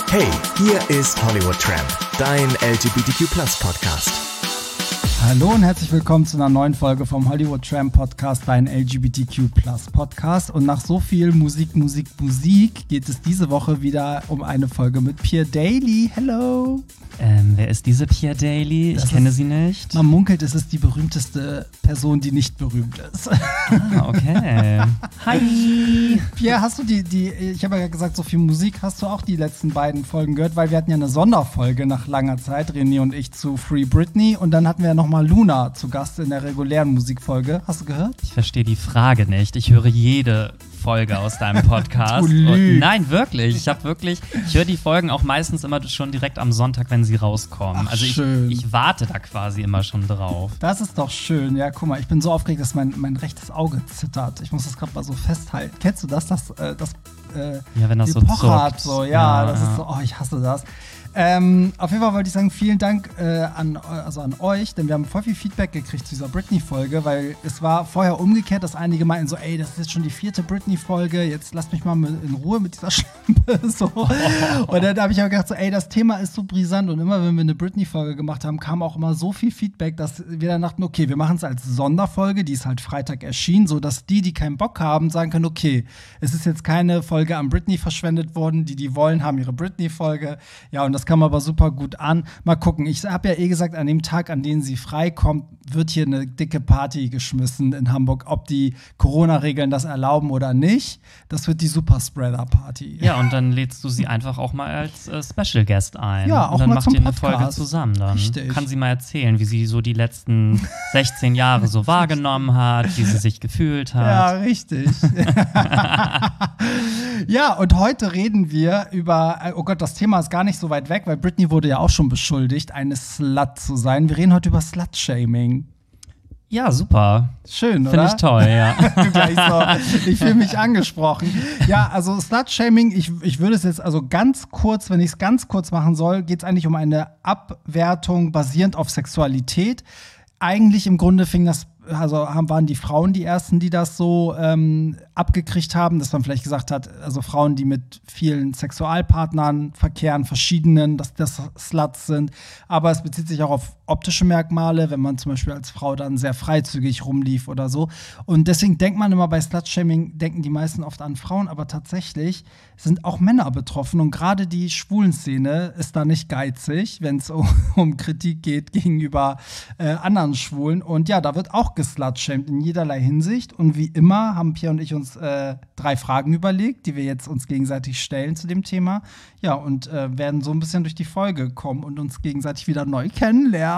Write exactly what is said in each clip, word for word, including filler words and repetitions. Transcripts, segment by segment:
Hey, hier ist Hollywood Tramp, dein L G B T Q Plus Podcast. Hallo und herzlich willkommen zu einer neuen Folge vom Hollywood Tramp Podcast, dein L G B T Q Plus Podcast. Und nach so viel Musik, Musik, Musik geht es diese Woche wieder um eine Folge mit Pierre Daly. Hello! Ähm, wer ist diese Pierre Daly? Ich das kenne ist, sie nicht. Man munkelt, es ist die berühmteste Person, die nicht berühmt ist. Ah, okay. Hi! Pierre, hast du die, die, ich habe ja gesagt, so viel Musik, hast du auch die letzten beiden Folgen gehört? Weil wir hatten ja eine Sonderfolge nach langer Zeit, René und ich, zu Free Britney. Und dann hatten wir ja nochmal Luna zu Gast in der regulären Musikfolge. Hast du gehört? Ich verstehe die Frage nicht. Ich höre jede Folge aus deinem Podcast. Du lügst. Und nein, wirklich. Ich habe wirklich, ich höre die Folgen auch meistens immer schon direkt am Sonntag, wenn sie rauskommen. Ach, also ich, schön. ich warte da quasi immer schon drauf. Das ist doch schön. Ja, guck mal, ich bin so aufgeregt, dass mein, mein rechtes Auge zittert. Ich muss das gerade mal so festhalten. Kennst du das? Das, äh, das äh, Ja, wenn das so pochert zuckt. so. Ja, Ja, das ja. ist so, oh, ich hasse das. Ähm, auf jeden Fall wollte ich sagen, vielen Dank äh, an, also an euch, denn wir haben voll viel Feedback gekriegt zu dieser Britney-Folge, weil es war vorher umgekehrt, dass einige meinten so, ey, das ist jetzt schon die vierte Britney-Folge, jetzt lasst mich mal in Ruhe mit dieser Schlampe. So. Und dann habe ich auch gedacht so, ey, das Thema ist so brisant und immer, wenn wir eine Britney-Folge gemacht haben, kam auch immer so viel Feedback, dass wir dann dachten, okay, wir machen es als Sonderfolge, die ist halt Freitag erschienen, sodass die, die keinen Bock haben, sagen können, okay, es ist jetzt keine Folge an Britney verschwendet worden, die, die wollen, haben ihre Britney-Folge. Ja, und das kam aber super gut an. Mal gucken. Ich habe ja eh gesagt, an dem Tag, an dem sie freikommt, wird hier eine dicke Party geschmissen in Hamburg. Ob die Corona-Regeln das erlauben oder nicht, das wird die Superspreader-Party. Ja, und dann lädst du sie einfach auch mal als äh, Special Guest ein. Ja, auch und dann mal macht zum ihr eine Podcast. Folge zusammen dann. Richtig. Kann sie mal erzählen, wie sie so die letzten sechzehn Jahre so wahrgenommen hat, wie sie sich gefühlt hat. Ja, richtig. Ja, und heute reden wir über, oh Gott, das Thema ist gar nicht so weit weg, weil Britney wurde ja auch schon beschuldigt, eine Slut zu sein. Wir reden heute über Slut-Shaming. Ja, super. Schön, oder? Finde ich toll, ja. Gleich so. Ich fühle mich angesprochen. Ja, also Slut-Shaming, ich, ich würde es jetzt also ganz kurz, wenn ich es ganz kurz machen soll, geht es eigentlich um eine Abwertung basierend auf Sexualität. Eigentlich im Grunde fing das, also haben, waren die Frauen die ersten, die das so ähm, abgekriegt haben, dass man vielleicht gesagt hat, also Frauen, die mit vielen Sexualpartnern verkehren, verschiedenen, dass das Sluts sind. Aber es bezieht sich auch auf optische Merkmale, wenn man zum Beispiel als Frau dann sehr freizügig rumlief oder so. Und deswegen denkt man immer bei Slut-Shaming, denken die meisten oft an Frauen, aber tatsächlich sind auch Männer betroffen. Und gerade die Schwulenszene ist da nicht geizig, wenn es um, um Kritik geht gegenüber äh, anderen Schwulen. Und ja, da wird auch geslutshamed in jederlei Hinsicht. Und wie immer haben Pierre und ich uns äh, drei Fragen überlegt, die wir jetzt uns gegenseitig stellen zu dem Thema. Ja, und äh, werden so ein bisschen durch die Folge kommen und uns gegenseitig wieder neu kennenlernen.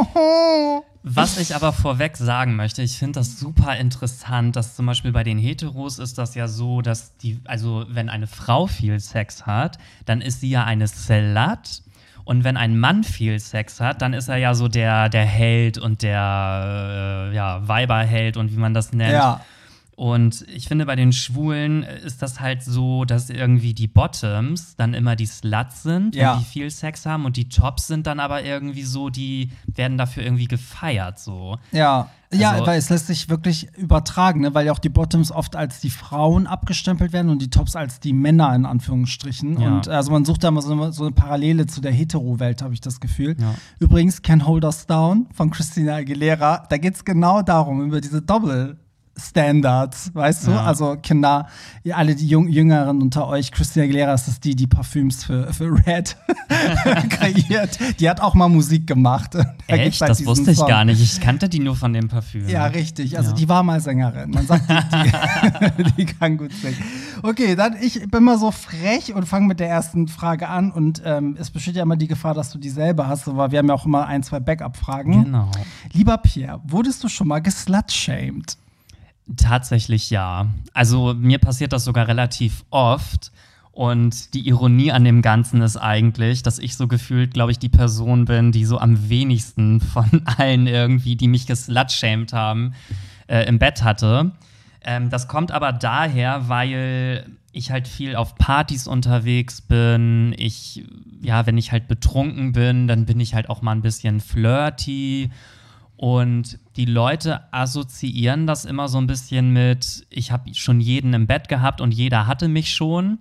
Was ich aber vorweg sagen möchte, ich finde das super interessant, dass zum Beispiel bei den Heteros ist das ja so, dass die, also wenn eine Frau viel Sex hat, dann ist sie ja eine Slut. Und wenn ein Mann viel Sex hat, dann ist er ja so der, der Held und der äh, ja, Weiberheld und wie man das nennt. Ja. Und ich finde, bei den Schwulen ist das halt so, dass irgendwie die Bottoms dann immer die Sluts sind, Ja. wenn die viel Sex haben. Und die Tops sind dann aber irgendwie so, die werden dafür irgendwie gefeiert, so. Ja. Ja, Also- weil es lässt sich wirklich übertragen, ne? Weil ja auch die Bottoms oft als die Frauen abgestempelt werden und die Tops als die Männer in Anführungsstrichen. Ja. Und also man sucht da mal so eine, so eine Parallele zu der Hetero-Welt, habe ich das Gefühl. Ja. Übrigens, Can't Hold Us Down von Christina Aguilera, da geht es genau darum, über diese Doppel- Standards, weißt du? Ja. Also Kinder, ihr alle die Jung Jüngeren unter euch, Christina Aguilera ist das die, die Parfüms für, für Red kreiert. Die hat auch mal Musik gemacht. Da gibt's Echt? halt Das diesen wusste ich Song. gar nicht. Ich kannte die nur von dem Parfüm. Ja, richtig. Also Ja. die war mal Sängerin. Man sagt, die, die, die kann gut singen. Okay, dann ich bin mal so frech und fange mit der ersten Frage an. Und ähm, es besteht ja immer die Gefahr, dass du dieselbe hast, aber wir haben ja auch immer ein, zwei Backup-Fragen. Genau. Lieber Pierre, wurdest du schon mal geslutshamed? Tatsächlich ja. Also mir passiert das sogar relativ oft. Und die Ironie an dem Ganzen ist eigentlich, dass ich so gefühlt, glaube ich, die Person bin, die so am wenigsten von allen irgendwie, die mich geslutshamed haben, äh, im Bett hatte. Ähm, das kommt aber daher, weil ich halt viel auf Partys unterwegs bin. Ich, ja, wenn ich halt betrunken bin, dann bin ich halt auch mal ein bisschen flirty. Und die Leute assoziieren das immer so ein bisschen mit, ich habe schon jeden im Bett gehabt und jeder hatte mich schon.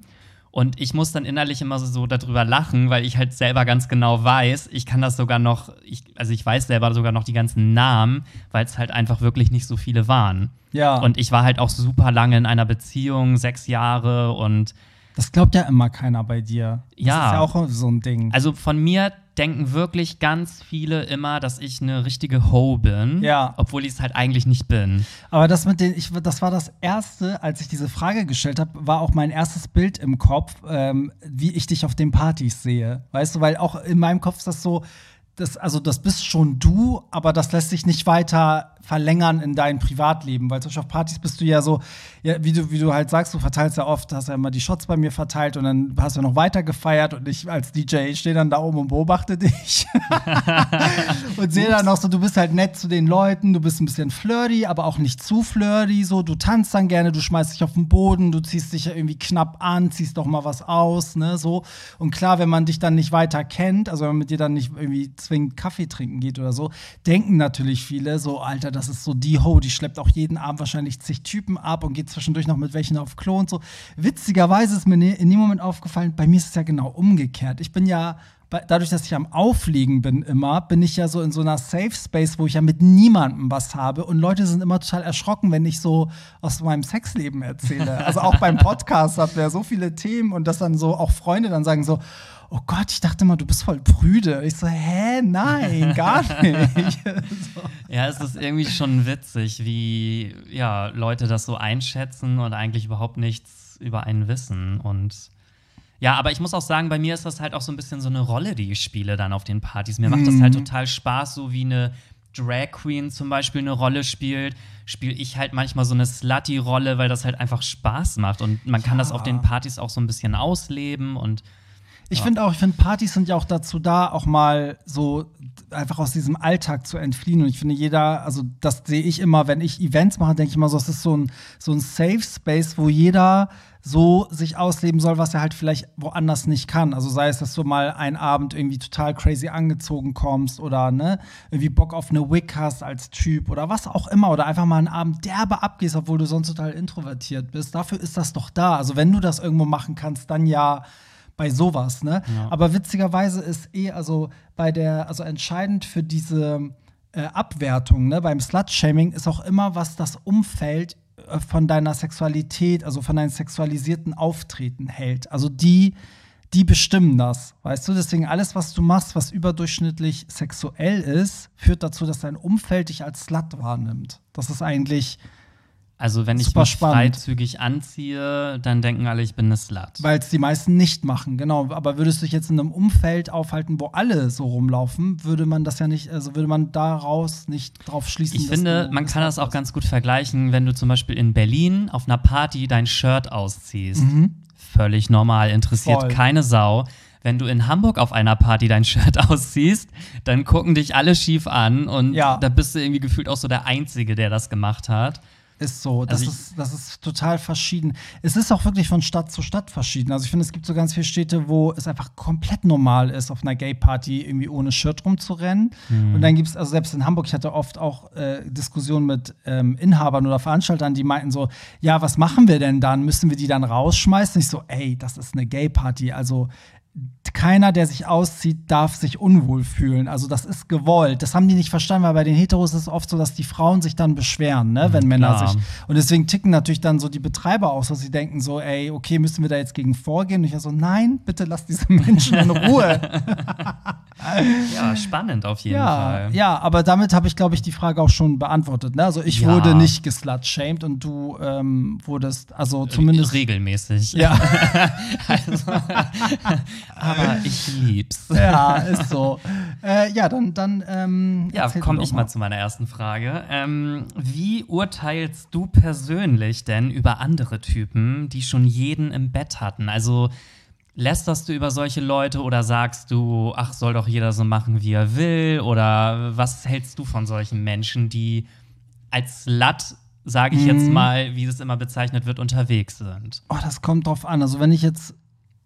Und ich muss dann innerlich immer so, so darüber lachen, weil ich halt selber ganz genau weiß, ich kann das sogar noch, ich, also ich weiß selber sogar noch die ganzen Namen, weil es halt einfach wirklich nicht so viele waren. Ja. Und ich war halt auch super lange in einer Beziehung, sechs Jahre und Das glaubt ja immer keiner bei dir. Das Ja. ist ja auch so ein Ding. also von mir denken wirklich ganz viele immer, dass ich eine richtige Ho bin, Ja. obwohl ich es halt eigentlich nicht bin. Aber das mit den, ich, das war das erste, als ich diese Frage gestellt habe, war auch mein erstes Bild im Kopf, ähm, wie ich dich auf den Partys sehe. Weißt du, weil auch in meinem Kopf ist das so, das, also das bist schon du, aber das lässt sich nicht weiter verlängern in dein Privatleben, weil zum Beispiel auf Partys bist du ja so, ja, wie du, wie du halt sagst, du verteilst ja oft, hast ja immer die Shots bei mir verteilt und dann hast du noch weiter gefeiert und ich als D J stehe dann da oben und beobachte dich und sehe dann noch so, du bist halt nett zu den Leuten, du bist ein bisschen flirty, aber auch nicht zu flirty, so, du tanzt dann gerne, du schmeißt dich auf den Boden, du ziehst dich ja irgendwie knapp an, ziehst doch mal was aus, ne, so. Und klar, wenn man dich dann nicht weiter kennt, also wenn man mit dir dann nicht irgendwie zwingend Kaffee trinken geht oder so, denken natürlich viele so, Alter, das ist so die Ho, die schleppt auch jeden Abend wahrscheinlich zig Typen ab und geht zwischendurch noch mit welchen auf Klo und so. Witzigerweise ist mir ne- in dem Moment aufgefallen, bei mir ist es ja genau umgekehrt. Ich bin ja, bei- dadurch, dass ich am Aufliegen bin immer, bin ich ja so in so einer Safe Space, wo ich ja mit niemandem was habe und Leute sind immer total erschrocken, wenn ich so aus meinem Sexleben erzähle. Also auch beim Podcast hatten wir ja so viele Themen und dass dann so auch Freunde dann sagen so, oh Gott, ich dachte mal, du bist voll prüde. Ich so, hä, nein, gar nicht. So. Ja, es ist irgendwie schon witzig, wie ja, Leute das so einschätzen und eigentlich überhaupt nichts über einen wissen. Und ja, aber ich muss auch sagen, bei mir ist das halt auch so ein bisschen so eine Rolle, die ich spiele dann auf den Partys. Mir macht das halt total Spaß, so wie eine Drag Queen zum Beispiel eine Rolle spielt, spiele ich halt manchmal so eine Slutty-Rolle, weil das halt einfach Spaß macht. Und man kann Ja. das auf den Partys auch so ein bisschen ausleben und Ich Ja. finde auch, ich finde, Partys sind ja auch dazu da, auch mal so einfach aus diesem Alltag zu entfliehen. Und ich finde, jeder, also das sehe ich immer, wenn ich Events mache, denke ich immer so, es ist so ein, so ein Safe Space, wo jeder so sich ausleben soll, was er halt vielleicht woanders nicht kann. Also sei es, dass du mal einen Abend irgendwie total crazy angezogen kommst oder ne, irgendwie Bock auf eine Wig hast als Typ oder was auch immer. Oder einfach mal einen Abend derbe abgehst, obwohl du sonst total introvertiert bist. Dafür ist das doch da. Also wenn du das irgendwo machen kannst, dann ja bei sowas, ne? Ja. Aber witzigerweise ist eh, also bei der, also entscheidend für diese äh, Abwertung, ne, beim Slut-Shaming ist auch immer, was das Umfeld äh, von deiner Sexualität, also von deinem sexualisierten Auftreten hält. Also die, die bestimmen das, weißt du? Deswegen alles, was du machst, was überdurchschnittlich sexuell ist, führt dazu, dass dein Umfeld dich als Slut wahrnimmt. Das ist eigentlich also wenn ich Super mich spannend. freizügig anziehe, dann denken alle, ich bin eine Slut. Weil es die meisten nicht machen, genau. Aber würdest du dich jetzt in einem Umfeld aufhalten, wo alle so rumlaufen, würde man das ja nicht, also würde man daraus nicht drauf schließen. Ich dass finde, du man kann das auch bist. ganz gut vergleichen, wenn du zum Beispiel in Berlin auf einer Party dein Shirt ausziehst. Mhm. Völlig normal, interessiert Voll. keine Sau. Wenn du in Hamburg auf einer Party dein Shirt ausziehst, dann gucken dich alle schief an und Ja. da bist du irgendwie gefühlt auch so der Einzige, der das gemacht hat. Ist so. Das, Also ich- ist, das ist total verschieden. Es ist auch wirklich von Stadt zu Stadt verschieden. Also ich finde, es gibt so ganz viele Städte, wo es einfach komplett normal ist, auf einer Gay-Party irgendwie ohne Shirt rumzurennen. Mhm. Und dann gibt es, also selbst in Hamburg, ich hatte oft auch äh, Diskussionen mit ähm, Inhabern oder Veranstaltern, die meinten so, ja, was machen wir denn dann? Müssen wir die dann rausschmeißen? Ich so, ey, das ist eine Gay-Party. Also keiner, der sich auszieht, darf sich unwohl fühlen. Also das ist gewollt. Das haben die nicht verstanden, weil bei den Heteros ist es oft so, dass die Frauen sich dann beschweren, ne, wenn Männer klar. sich. Und deswegen ticken natürlich dann so die Betreiber aus, dass sie denken so, ey, okay, müssen wir da jetzt gegen vorgehen? Und ich so, nein, bitte lass diese Menschen in Ruhe. Ja, spannend auf jeden ja, Fall. ja, aber damit habe ich, glaube ich, die Frage auch schon beantwortet. Ne? Also ich Ja. wurde nicht geslut-shamed und du ähm, wurdest, also zumindest. Regelmäßig. Ja. Also, aber ich lieb's. Ja, ist so. Äh, ja, dann, dann ähm, Ja, erzähl komme doch ich mal zu meiner ersten Frage. Ähm, wie urteilst du persönlich denn über andere Typen, die schon jeden im Bett hatten? Also lästerst du über solche Leute oder sagst du, ach, soll doch jeder so machen, wie er will? Oder was hältst du von solchen Menschen, die als Slut, sage ich jetzt Mhm. mal, wie es immer bezeichnet wird, unterwegs sind? Oh, das kommt drauf an. Also wenn ich jetzt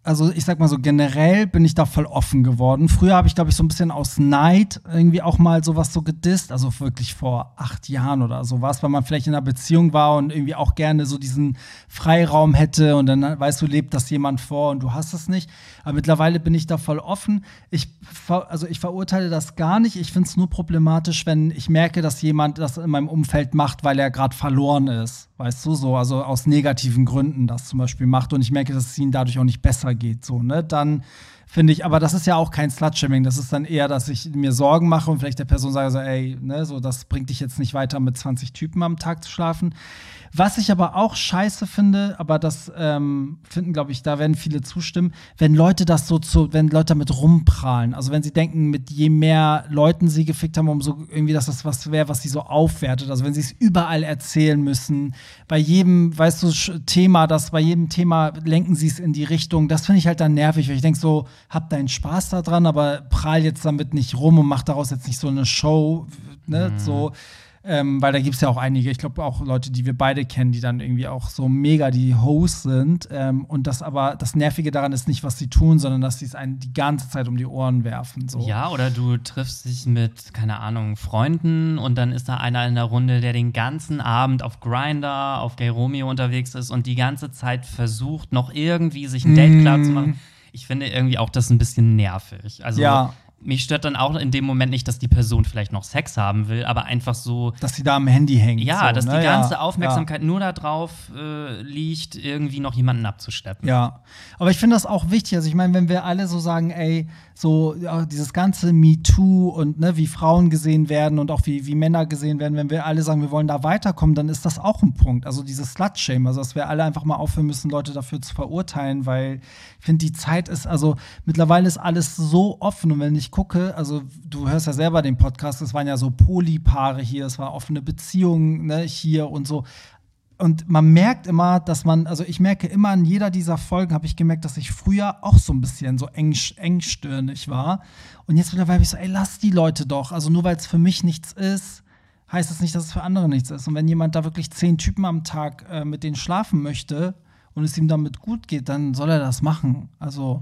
also ich sag mal so, generell bin ich da voll offen geworden. Früher habe ich, glaube ich, so ein bisschen aus Neid irgendwie auch mal sowas so gedisst. Also wirklich vor acht Jahren oder sowas, weil man vielleicht in einer Beziehung war und irgendwie auch gerne so diesen Freiraum hätte und dann, weißt du, lebt das jemand vor und du hast es nicht. Aber mittlerweile bin ich da voll offen. Ich, ver- also ich verurteile das gar nicht. Ich finde es nur problematisch, wenn ich merke, dass jemand das in meinem Umfeld macht, weil er gerade verloren ist. Weißt du, so, also aus negativen Gründen das zum Beispiel macht und ich merke, dass es ihnen dadurch auch nicht besser geht, so, ne, dann finde ich, aber das ist ja auch kein Slut-Shaming, das ist dann eher, dass ich mir Sorgen mache und vielleicht der Person sage so, ey, ne, so, das bringt dich jetzt nicht weiter, mit zwanzig Typen am Tag zu schlafen. Was ich aber auch scheiße finde, aber das ähm, finden, glaube ich, da werden viele zustimmen, wenn Leute das so zu, wenn Leute damit rumprahlen. Also wenn sie denken, mit je mehr Leuten sie gefickt haben, umso irgendwie, dass das was wäre, was sie so aufwertet. Also wenn sie es überall erzählen müssen, bei jedem, weißt du, Sch- Thema, das bei jedem Thema lenken sie es in die Richtung. Das finde ich halt dann nervig, weil ich denke so, hab deinen Spaß da dran, aber prahl jetzt damit nicht rum und mach daraus jetzt nicht so eine Show, ne, Mhm. so. Ähm, weil da gibt es ja auch einige, ich glaube auch Leute, die wir beide kennen, die dann irgendwie auch so mega die Hosts sind. Ähm, und das aber, das Nervige daran ist nicht, was sie tun, sondern dass sie es einen die ganze Zeit um die Ohren werfen. So. Ja, oder du triffst dich mit, keine Ahnung, Freunden und dann ist da einer in der Runde, der den ganzen Abend auf Grindr, auf Gay Romeo unterwegs ist und die ganze Zeit versucht, noch irgendwie sich ein Date Mm. klar zu machen. Ich finde irgendwie auch das ein bisschen nervig. Also Ja. mich stört dann auch in dem Moment nicht, dass die Person vielleicht noch Sex haben will, aber einfach so, Dass sie da am Handy hängt. ja, so, dass ne? die ganze Ja, Aufmerksamkeit nur darauf äh, liegt, irgendwie noch jemanden abzuschleppen. Ja, aber ich finde das auch wichtig. Also ich meine, wenn wir alle so sagen, ey, so ja, dieses ganze MeToo und ne, wie Frauen gesehen werden und auch wie, wie Männer gesehen werden, wenn wir alle sagen, wir wollen da weiterkommen, dann ist das auch ein Punkt. Also dieses Slut-Shame, also dass wir alle einfach mal aufhören müssen, Leute dafür zu verurteilen, weil ich finde, die Zeit ist, also mittlerweile ist alles so offen und wenn ich gucke, also du hörst ja selber den Podcast, es waren ja so Polypaare hier, es war offene Beziehungen, ne, hier und so. Und man merkt immer, dass man, also ich merke immer in jeder dieser Folgen, habe ich gemerkt, dass ich früher auch so ein bisschen so eng, engstirnig war. Und jetzt mittlerweile bin ich so, ey, lass die Leute doch. Also nur weil es für mich nichts ist, heißt es nicht, dass es für andere nichts ist. Und wenn jemand da wirklich zehn Typen am Tag äh, mit denen schlafen möchte und es ihm damit gut geht, dann soll er das machen. Also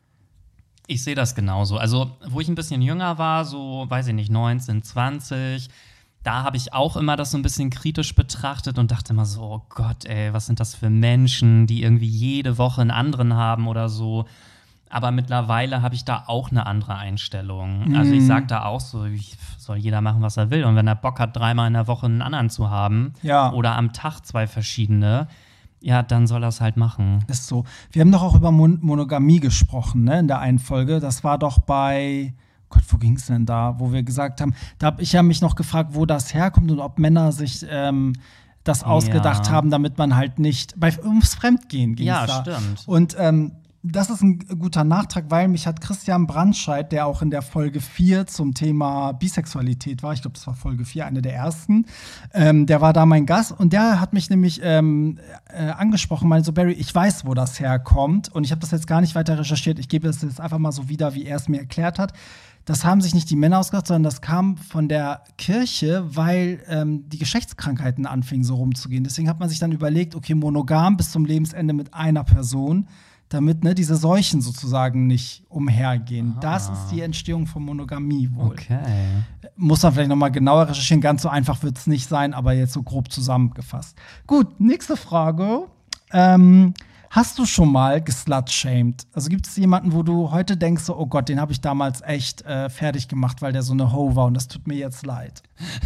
Ich sehe das genauso. Also, wo ich ein bisschen jünger war, so, weiß ich nicht, neunzehn, zwanzig, da habe ich auch immer das so ein bisschen kritisch betrachtet und dachte immer so, oh Gott, ey, was sind das für Menschen, die irgendwie jede Woche einen anderen haben oder so. Aber mittlerweile habe ich da auch eine andere Einstellung. Mhm. Also ich sage da auch so, ich, soll jeder machen, was er will. Und wenn er Bock hat, dreimal in der Woche einen anderen zu haben Ja. oder am Tag zwei verschiedene, ja, dann soll er es halt machen. ist so. Wir haben doch auch über Mon Monogamie gesprochen, ne, in der einen Folge. Das war doch bei Gott, wo ging es denn da? Wo wir gesagt haben, da habe ich ja mich noch gefragt, wo das herkommt und ob Männer sich ähm, das ausgedacht Ja. haben, damit man halt nicht bei ums Fremdgehen ging. Ja, da. stimmt. Und ähm, das ist ein guter Nachtrag, weil mich hat Christian Brandscheid, der auch in der Folge vier zum Thema Bisexualität war, ich glaube, das war Folge vier, eine der ersten, ähm, der war da mein Gast und der hat mich nämlich ähm, äh, angesprochen, meinte so, Barry, ich weiß, wo das herkommt und ich habe das jetzt gar nicht weiter recherchiert, ich gebe es jetzt einfach mal so wieder, wie er es mir erklärt hat. Das haben sich nicht die Männer ausgedacht, sondern das kam von der Kirche, weil ähm, die Geschlechtskrankheiten anfingen so rumzugehen. Deswegen hat man sich dann überlegt, okay, monogam bis zum Lebensende mit einer Person, damit ne, diese Seuchen sozusagen nicht umhergehen. Ah. Das ist die Entstehung von Monogamie wohl. Okay. Muss man vielleicht noch mal genauer recherchieren. Ganz so einfach wird es nicht sein, aber jetzt so grob zusammengefasst. Gut, nächste Frage. Ähm, hast du schon mal geslut-shamed? Also gibt es jemanden, wo du heute denkst, so, oh Gott, den habe ich damals echt äh, fertig gemacht, weil der so eine Ho war und das tut mir jetzt leid?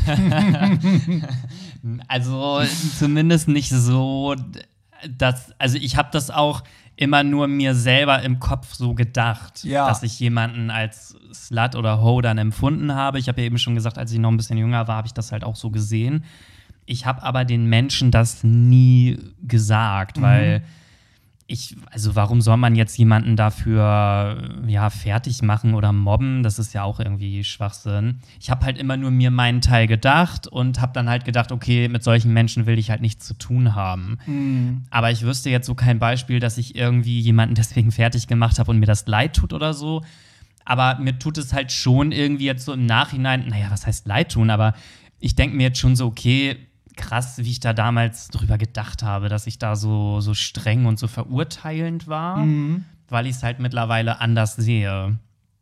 Also zumindest nicht so, dass, also ich habe das auch immer nur mir selber im Kopf so gedacht, Ja. dass ich jemanden als Slut oder Ho dann empfunden habe. Ich habe ja eben schon gesagt, als ich noch ein bisschen jünger war, habe ich das halt auch so gesehen. Ich habe aber den Menschen das nie gesagt, Mhm. weil ich, also warum soll man jetzt jemanden dafür ja fertig machen oder mobben? Das ist ja auch irgendwie Schwachsinn. Ich habe halt immer nur mir meinen Teil gedacht und habe dann halt gedacht, okay, mit solchen Menschen will ich halt nichts zu tun haben. Mhm. Aber ich wüsste jetzt so kein Beispiel, dass ich irgendwie jemanden deswegen fertig gemacht habe und mir das leid tut oder so. Aber mir tut es halt schon irgendwie jetzt so im Nachhinein, naja, was heißt leid tun? Aber ich denke mir jetzt schon so, okay, krass, wie ich da damals drüber gedacht habe, dass ich da so, so streng und so verurteilend war. Mhm. weil ich es halt mittlerweile anders sehe.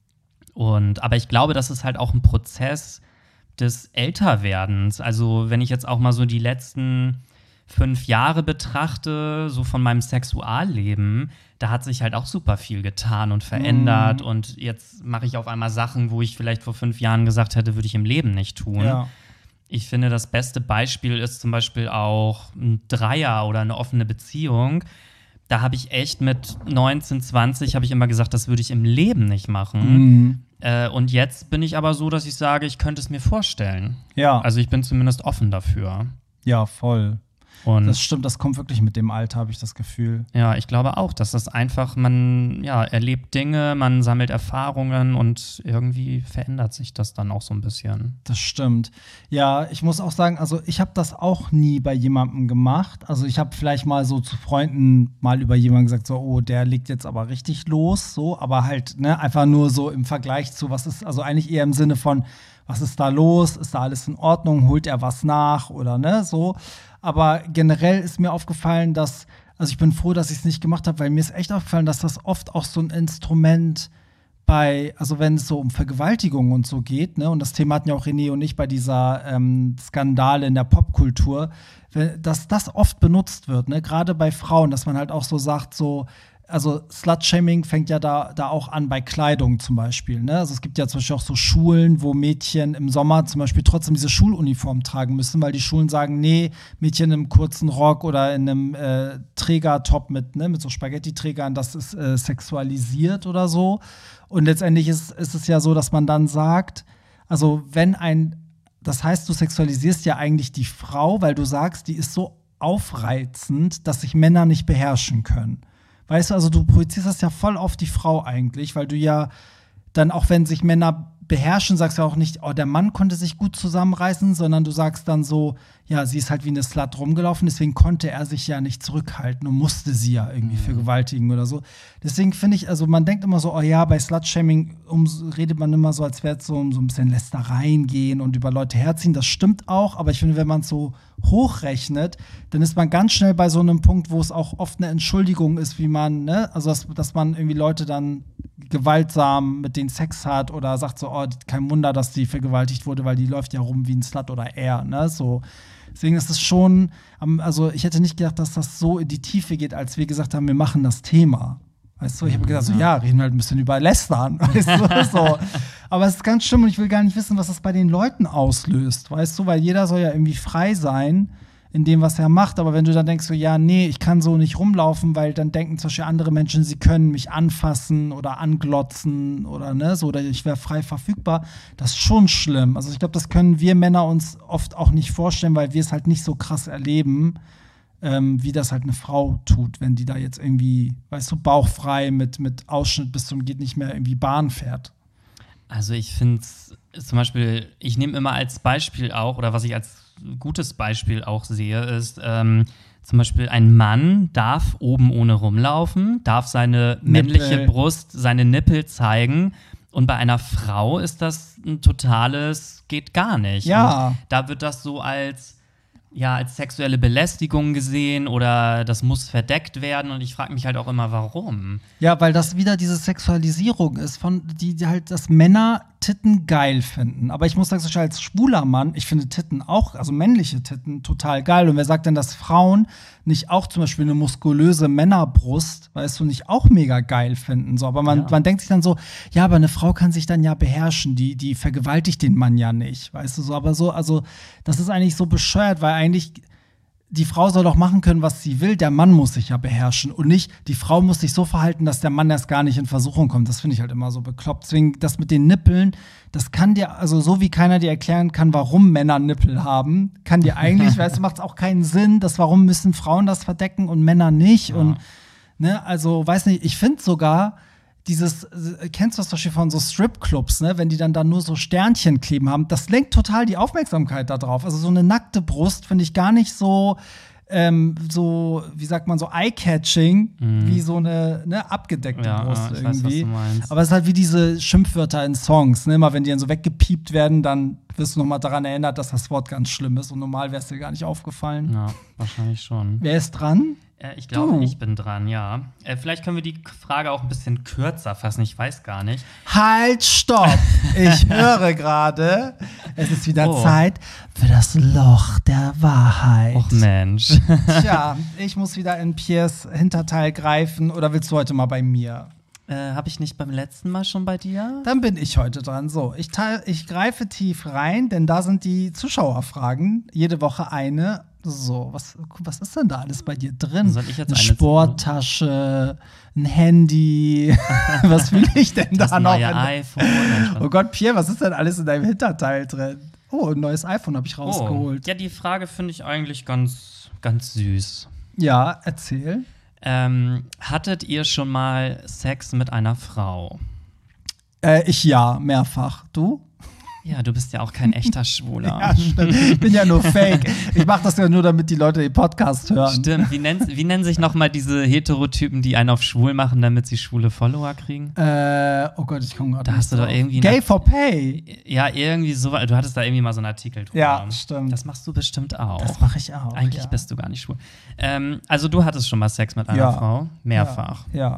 Und, aber ich glaube, das ist halt auch ein Prozess des Älterwerdens. Also wenn ich jetzt auch mal so die letzten fünf Jahre betrachte, so von meinem Sexualleben, da hat sich halt auch super viel getan und verändert. Mm. Und jetzt mache ich auf einmal Sachen, wo ich vielleicht vor fünf Jahren gesagt hätte, würde ich im Leben nicht tun. Ja. Ich finde, das beste Beispiel ist zum Beispiel auch ein Dreier oder eine offene Beziehung. Da habe ich echt mit neunzehn, zwanzig habe ich immer gesagt, das würde ich im Leben nicht machen. Mhm. Äh, und jetzt bin ich aber so, dass ich sage, ich könnte es mir vorstellen. Ja. Also ich bin zumindest offen dafür. Ja, voll. Und Das stimmt, das kommt wirklich mit dem Alter, habe ich das Gefühl. ja, ich glaube auch, dass das einfach, man ja, erlebt Dinge, man sammelt Erfahrungen und irgendwie verändert sich das dann auch so ein bisschen. Das stimmt. Ja, ich muss auch sagen, also ich habe das auch nie bei jemandem gemacht. Also ich habe vielleicht mal so zu Freunden mal über jemanden gesagt, so, oh, der legt jetzt aber richtig los, so, aber halt, ne, einfach nur so im Vergleich zu, was ist, also eigentlich eher im Sinne von, was ist da los? Ist da alles in Ordnung? Holt er was nach oder ne, so. Aber generell ist mir aufgefallen, dass, also ich bin froh, dass ich es nicht gemacht habe, weil mir ist echt aufgefallen, dass das oft auch so ein Instrument bei, also wenn es so um Vergewaltigung und so geht, ne, und das Thema hatten ja auch René und ich bei dieser ähm, Skandale in der Popkultur, dass das oft benutzt wird, ne, gerade bei Frauen, dass man halt auch so sagt, so, also Slut-Shaming fängt ja da, da auch an bei Kleidung zum Beispiel. Ne? Also es gibt ja zum Beispiel auch so Schulen, wo Mädchen im Sommer zum Beispiel trotzdem diese Schuluniform tragen müssen, weil die Schulen sagen, nee, Mädchen im kurzen Rock oder in einem äh, Trägertop mit, ne, mit so Spaghetti-Trägern, das ist äh, sexualisiert oder so. Und letztendlich ist, ist es ja so, dass man dann sagt, also wenn ein, das heißt, du sexualisierst ja eigentlich die Frau, weil du sagst, die ist so aufreizend, dass sich Männer nicht beherrschen können. Weißt du, also du projizierst das ja voll auf die Frau eigentlich, weil du ja dann, auch wenn sich Männer beherrschen, sagst du ja auch nicht, oh, der Mann konnte sich gut zusammenreißen, sondern du sagst dann so, ja, sie ist halt wie eine Slut rumgelaufen, deswegen konnte er sich ja nicht zurückhalten und musste sie ja irgendwie vergewaltigen oder so. Deswegen finde ich, also man denkt immer so, oh ja, bei Slut-Shaming um, redet man immer so, als wäre es so um so ein bisschen Lästereien gehen und über Leute herziehen. Das stimmt auch, aber ich finde, wenn man es so hochrechnet, dann ist man ganz schnell bei so einem Punkt, wo es auch oft eine Entschuldigung ist, wie man, ne, also dass, dass man irgendwie Leute dann gewaltsam mit denen Sex hat oder sagt so, oh, kein Wunder, dass die vergewaltigt wurde, weil die läuft ja rum wie ein Slut oder er, ne, so. Deswegen ist es schon, also ich hätte nicht gedacht, dass das so in die Tiefe geht, als wir gesagt haben, wir machen das Thema. Weißt du, ich habe gedacht, so, ja, reden wir halt ein bisschen über Lästern, weißt du, so. Aber es ist ganz schlimm und ich will gar nicht wissen, was das bei den Leuten auslöst, weißt du, weil jeder soll ja irgendwie frei sein in dem, was er macht. Aber wenn du dann denkst, so, ja, nee, ich kann so nicht rumlaufen, weil dann denken zum Beispiel andere Menschen, sie können mich anfassen oder anglotzen oder ne, so, oder ich wäre frei verfügbar, das ist schon schlimm. Also ich glaube, das können wir Männer uns oft auch nicht vorstellen, weil wir es halt nicht so krass erleben, ähm, wie das halt eine Frau tut, wenn die da jetzt irgendwie, weißt du, bauchfrei mit, mit Ausschnitt bis zum geht nicht mehr irgendwie Bahn fährt. Also ich finde es zum Beispiel, ich nehme immer als Beispiel auch, oder was ich als gutes Beispiel auch sehe, ist ähm, zum Beispiel ein Mann darf oben ohne rumlaufen, darf seine Nippel. männliche Brust, seine Nippel zeigen. Und bei einer Frau ist das ein totales, geht gar nicht. Ja. Und da wird das so als, ja, als sexuelle Belästigung gesehen oder das muss verdeckt werden. Und ich frage mich halt auch immer, warum? Ja, weil das wieder diese Sexualisierung ist, von die, die halt, dass Männer Titten geil finden. Aber ich muss sagen, als schwuler Mann, ich finde Titten auch, also männliche Titten, total geil. Und wer sagt denn, dass Frauen nicht auch zum Beispiel eine muskulöse Männerbrust, weißt du, nicht auch mega geil finden? So, aber man, Ja. man denkt sich dann so, ja, aber eine Frau kann sich dann ja beherrschen, die, die vergewaltigt den Mann ja nicht, weißt du, so. Aber so, also, das ist eigentlich so bescheuert, weil eigentlich die Frau soll doch machen können, was sie will. Der Mann muss sich ja beherrschen und nicht, die Frau muss sich so verhalten, dass der Mann erst gar nicht in Versuchung kommt. Das finde ich halt immer so bekloppt. Deswegen, das mit den Nippeln, das kann dir, also so wie keiner dir erklären kann, warum Männer Nippel haben, kann dir eigentlich, weißt du, macht es auch keinen Sinn, dass warum müssen Frauen das verdecken und Männer nicht. Ja. Und, ne, also, weiß nicht, ich finde sogar, dieses, äh, kennst du das doch schon von so Stripclubs, ne? Wenn die dann da nur so Sternchen kleben haben, das lenkt total die Aufmerksamkeit da drauf. Also so eine nackte Brust finde ich gar nicht so, ähm, so, wie sagt man, so eye-catching, Mhm. wie so eine ne, abgedeckte Ja, Brust ja, ich weiß, irgendwie. was du meinst. Aber es ist halt wie diese Schimpfwörter in Songs, ne? Immer wenn die dann so weggepiept werden, dann wirst du noch mal daran erinnert, dass das Wort ganz schlimm ist und normal wäre es dir gar nicht aufgefallen. Ja, wahrscheinlich schon. Wer ist dran? Äh, ich glaube, Du. ich bin dran, ja. Äh, vielleicht können wir die Frage auch ein bisschen kürzer fassen, ich weiß gar nicht. Halt, stopp! Ich höre gerade, es ist wieder Oh. Zeit für das Loch der Wahrheit. Och Mensch. Tja, ich muss wieder in Piers Hinterteil greifen. Oder willst du heute mal bei mir? äh, Habe ich nicht beim letzten Mal schon bei dir? Dann bin ich heute dran. So, ich, teil, ich greife tief rein, denn da sind die Zuschauerfragen. Jede Woche eine. So, was, was ist denn da alles bei dir drin? Soll ich jetzt eine eine ziehen? Sporttasche, ein Handy. Was will ich denn Das da noch? neue iPhone. Nein, Spaß. Oh Gott, Pierre, was ist denn alles in deinem Hinterteil drin? Oh, ein neues iPhone habe ich Oh, rausgeholt. ja, die Frage finde ich eigentlich ganz, ganz süß. Ja, erzähl. Ähm, hattet ihr schon mal Sex mit einer Frau? Äh, ich ja, mehrfach. Du? Ja, du bist ja auch kein echter Schwuler. Ja, stimmt. Ich bin ja nur fake. Ich mache das ja nur, damit die Leute den Podcast hören. Stimmt. Wie, nennt, wie nennen sich nochmal diese Heterotypen, die einen auf schwul machen, damit sie schwule Follower kriegen? Äh, oh Gott, ich komme gerade. Da hast du doch irgendwie Gay eine- for Pay. Ja, irgendwie so. Du hattest da irgendwie mal so einen Artikel drüber. Ja, stimmt. Das machst du bestimmt auch. Das mache ich auch. Eigentlich ja. bist du gar nicht schwul. Ähm, also du hattest schon mal Sex mit einer Ja. Frau? Mehrfach. Ja.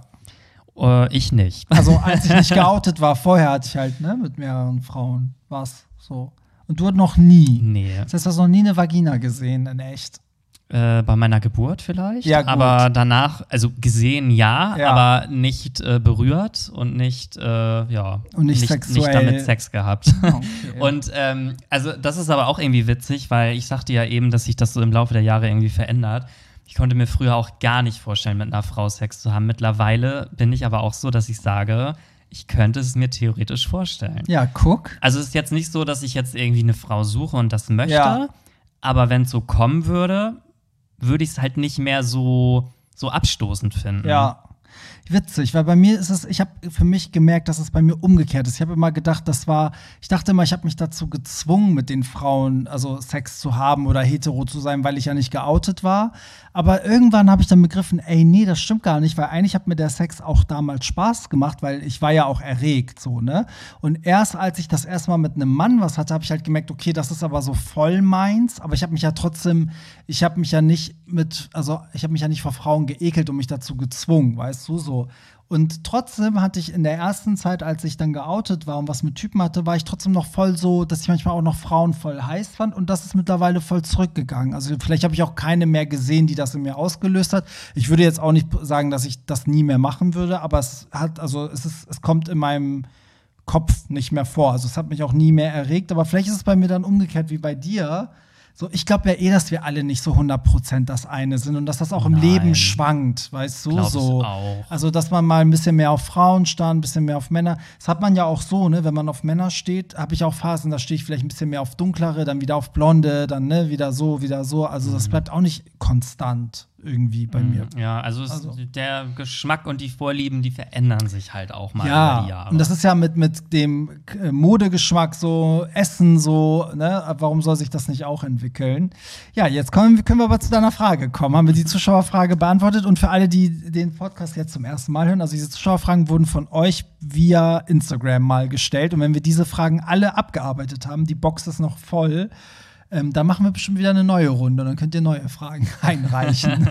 Äh, ich nicht. Also, als ich nicht geoutet war, vorher hatte ich halt, ne, mit mehreren Frauen. War's so. Und du noch nie. Nee. Das heißt, du hast noch nie eine Vagina gesehen, in echt. Äh, bei meiner Geburt vielleicht. Ja, gut. Aber danach, also gesehen ja, Ja. aber nicht äh, berührt und nicht, äh, ja, Und nicht nicht, sexuell. nicht damit Sex gehabt. Okay. Und ähm, also das ist aber auch irgendwie witzig, weil ich sagte ja eben, dass sich das so im Laufe der Jahre irgendwie verändert. Ich konnte mir früher auch gar nicht vorstellen, mit einer Frau Sex zu haben. Mittlerweile bin ich aber auch so, dass ich sage, ich könnte es mir theoretisch vorstellen. Ja, guck. Also es ist jetzt nicht so, dass ich jetzt irgendwie eine Frau suche und das möchte, Ja. aber wenn es so kommen würde, würde ich es halt nicht mehr so, so abstoßend finden. Ja. Witzig, weil bei mir ist es, ich habe für mich gemerkt, dass es bei mir umgekehrt ist. Ich habe immer gedacht, das war, ich dachte immer, ich habe mich dazu gezwungen, mit den Frauen, also Sex zu haben oder hetero zu sein, weil ich ja nicht geoutet war. Aber irgendwann habe ich dann begriffen, ey, nee, das stimmt gar nicht, weil eigentlich hat mir der Sex auch damals Spaß gemacht, weil ich war ja auch erregt, so, ne? Und erst als ich das erste Mal mit einem Mann was hatte, habe ich halt gemerkt, okay, das ist aber so voll meins, aber ich habe mich ja trotzdem, ich habe mich ja nicht mit, also ich habe mich ja nicht vor Frauen geekelt und mich dazu gezwungen, weißt du, so. Und trotzdem hatte ich in der ersten Zeit, als ich dann geoutet war und was mit Typen hatte, war ich trotzdem noch voll so, dass ich manchmal auch noch Frauen voll heiß fand. Und das ist mittlerweile voll zurückgegangen. Also vielleicht habe ich auch keine mehr gesehen, die das in mir ausgelöst hat. Ich würde jetzt auch nicht sagen, dass ich das nie mehr machen würde, aber es hat, also es ist, es kommt in meinem Kopf nicht mehr vor. Also es hat mich auch nie mehr erregt. Aber vielleicht ist es bei mir dann umgekehrt wie bei dir. So, ich glaube ja eh, dass wir alle nicht so hundert Prozent das eine sind und dass das auch im Nein. Leben schwankt, weißt du? Glaub ich so. auch. Also, dass man mal ein bisschen mehr auf Frauen stand, ein bisschen mehr auf Männer. Das hat man ja auch so, ne? Wenn man auf Männer steht, habe ich auch Phasen, da stehe ich vielleicht ein bisschen mehr auf dunklere, dann wieder auf blonde, dann ne, wieder so, wieder so. Also, das bleibt auch nicht konstant irgendwie bei mir. Ja, also, es, Also. der Geschmack und die Vorlieben, die verändern sich halt auch mal über die Ja, Jahre. und das ist ja mit, mit dem äh, Modegeschmack so, Essen so, ne? Warum soll sich das nicht auch entwickeln? Ja, jetzt kommen, können wir aber zu deiner Frage kommen. Haben wir die Zuschauerfrage beantwortet? Und für alle, die den Podcast jetzt zum ersten Mal hören, also diese Zuschauerfragen wurden von euch via Instagram mal gestellt. Und wenn wir diese Fragen alle abgearbeitet haben, die Box ist noch voll, ähm, dann machen wir bestimmt wieder eine neue Runde und dann könnt ihr neue Fragen einreichen.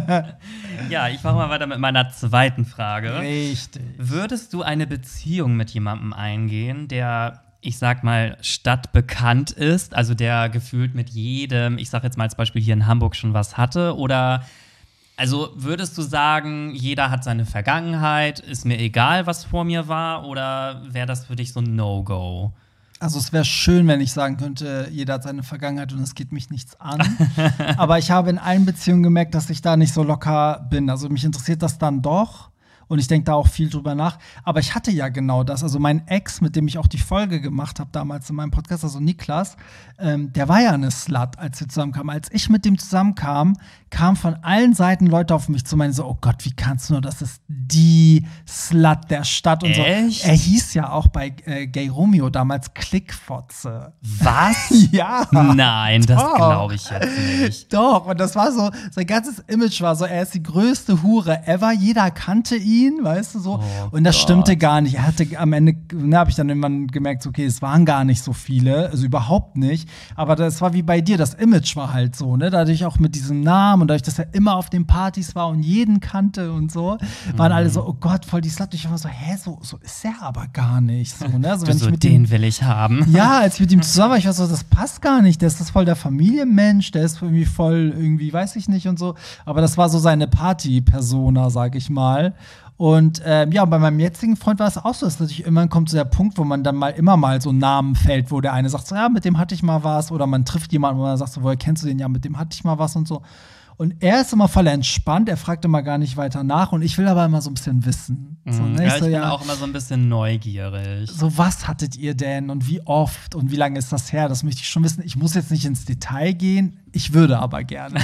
Ja, ich mache mal weiter mit meiner zweiten Frage. Richtig. Würdest du eine Beziehung mit jemandem eingehen, der, ich sag mal, stadtbekannt ist, also der gefühlt mit jedem, ich sag jetzt mal als Beispiel hier in Hamburg schon was hatte, oder also würdest du sagen, jeder hat seine Vergangenheit, ist mir egal, was vor mir war, oder wäre das für dich so ein No-Go? Also es wäre schön, wenn ich sagen könnte, jeder hat seine Vergangenheit und es geht mich nichts an. Aber ich habe in allen Beziehungen gemerkt, dass ich da nicht so locker bin. Also mich interessiert das dann doch. Und ich denke da auch viel drüber nach. Aber ich hatte ja genau das. Also mein Ex, mit dem ich auch die Folge gemacht habe damals in meinem Podcast, also Niklas, ähm, der war ja eine Slut, als wir zusammenkamen. Als ich mit dem zusammenkam, kamen von allen Seiten Leute auf mich zu meinen so, oh Gott, wie kannst du nur, das ist die Slut der Stadt und Echt? so. Er hieß ja auch bei äh, Gay Romeo damals Klickfotze. Was? Ja. Nein, das Doch. glaube ich jetzt nicht. Doch, und das war so, sein ganzes Image war so, er ist die größte Hure ever, jeder kannte ihn ihn, weißt du so. Oh und das Gott. stimmte gar nicht. Er hatte am Ende, ne, habe ich dann irgendwann gemerkt, so, okay, es waren gar nicht so viele, also überhaupt nicht. Aber das war wie bei dir, das Image war halt so, ne? Dadurch auch mit diesem Namen und dadurch, dass er immer auf den Partys war und jeden kannte und so, waren Mhm. alle so, oh Gott, voll die Slut. Ich war so, hä, so, so ist er aber gar nicht. So, ne? Also, Du wenn so, ich mit den ihm, will ich haben. ja, als ich mit ihm zusammen war, ich war so, das passt gar nicht. Der ist das voll der Familienmensch, der ist irgendwie voll irgendwie, weiß ich nicht und so. Aber das war so seine Party-Persona, sag ich mal. Und ähm, ja, bei meinem jetzigen Freund war es auch so, dass natürlich irgendwann kommt so der Punkt, wo man dann mal immer mal so Namen fällt, wo der eine sagt, so, ja, mit dem hatte ich mal was. Oder man trifft jemanden, wo man sagt, so, woher kennst du den? Ja, mit dem hatte ich mal was und so. Und er ist immer voll entspannt, er fragt immer gar nicht weiter nach. Und ich will aber immer so ein bisschen wissen. So, Mhm. ne? Ja, ich so, bin ja, auch immer so ein bisschen neugierig. so, was hattet ihr denn und wie oft und wie lange ist das her? Das möchte ich schon wissen. Ich muss jetzt nicht ins Detail gehen, ich würde aber gerne.